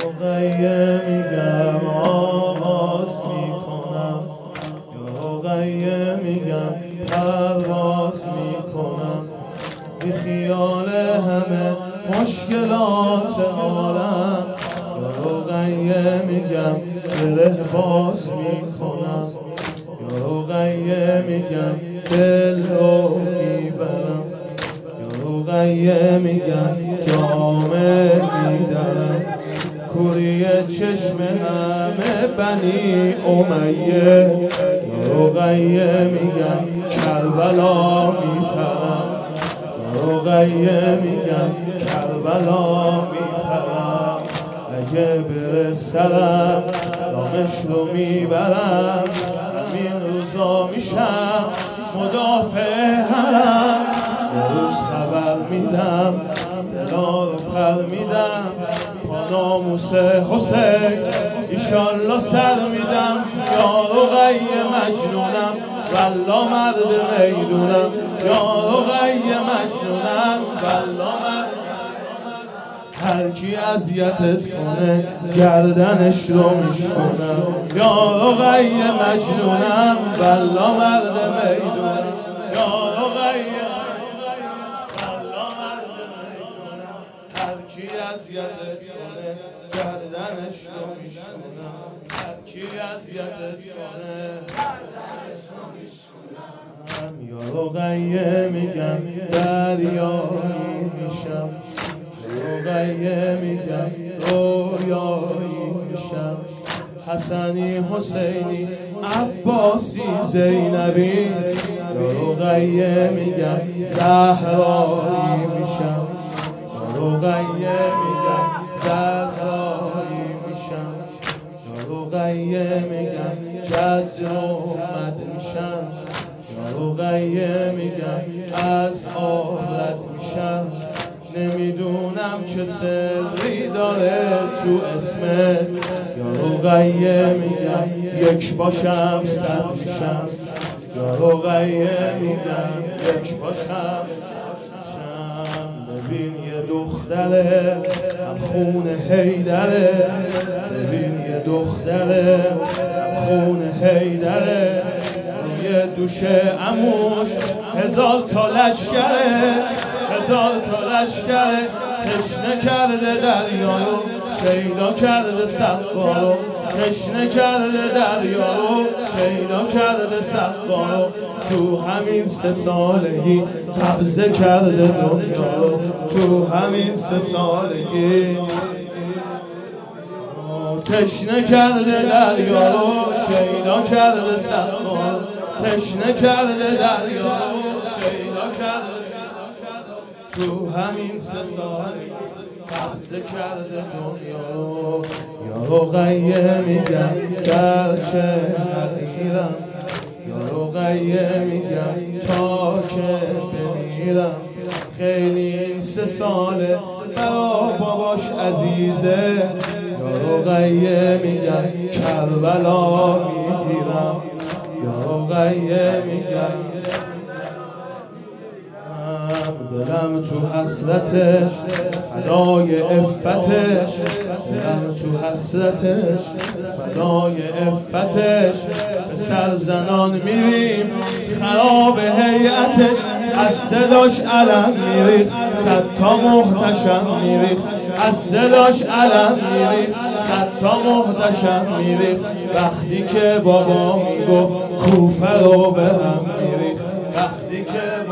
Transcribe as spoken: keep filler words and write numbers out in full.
رقیه میگم آغاز میکنم، یا رقیه میگم پرواز میکنم، بی خیال همه مشکلات عالم. یا رقیه میگم دل باز میکنم، یا رقیه میگم دل رو میبرم، یا رقیه میگم جامه میدرم. کوری چشم همه بنی امیه، یا رقیه میگم کربلا میپرم، یا رقیه میگم کربلا میپرم. اگه بره سرم رامش رو میبرم، همین روزا میشم مدافع حرم. یه روز خبر میدم دلا رو پر میدم، پا ناموس حسین ایشالله سر میدم. یا رقیه مجنونم والله مرد میدونم، یا رقیه مجنونم والله مرد. هر کی اذیتت کنه گردنش رو میشکنم، یا رقیه مجنونم والله مرد میدونم، یا رقیه والله مرد میدونم. هر کی اذیتت کنه گردنش رو میشکنم، هر کی اذیتت کنه گردنش رو میشکنم. یا رقیه میگم دریایی میشم، رقیه میگم رویایی میشم. حسنی حسینی عباسی زینبی، یا رقیه میگم زهرایی میشم، یا رقیه میگم زهرایی میشم، یا رقیه میگم جزرومت میشم، یا رقیه میگم از آخرت میشم. نمیدونم چه سری داره تو اسمت، یا رقیه میگم یک باشم صد میشم، یا رقیه میگم یک باشم شم. ببین یه دختره هم خون حیدره، ببین یه دختره هم خون حیدره. یه دوشه عموش هزار تا لشکره، هزار تا لشکره. تشنه کرده دریا رو شیدا کرده سقا رو، تشنه کرده دریا رو شیدا کرده سقا رو. تو همین سه سالگی قبضه کرده دنیا رو، تو همین سه سالگی تشنه کرده دریا رو شیدا کرده سقا رو، تشنه کرده دریا رو شیدا کرده. تو همین سه سال قبضه کرده دنیا رو. یا رقیه میگم گرچه حقیرم، یا رقیه میگم تا که بمیرم. خیلی این سه ساله برا باباش عزیزه، یا رقیه میگم کربلا میگیرم، یا رقیه میگم دلم تو حسرتش فدای عفتش، دلم تو حسرتش فدای عفتش. به سرزنان میریم خراب هیئتش، از صداش علم میریخ صد تا محتشم میریخ، از صداش علم میریخ صد تا محتشم میریخ. وقتی که بابا میگفت کوفه رو به هم میریخ، وقتی که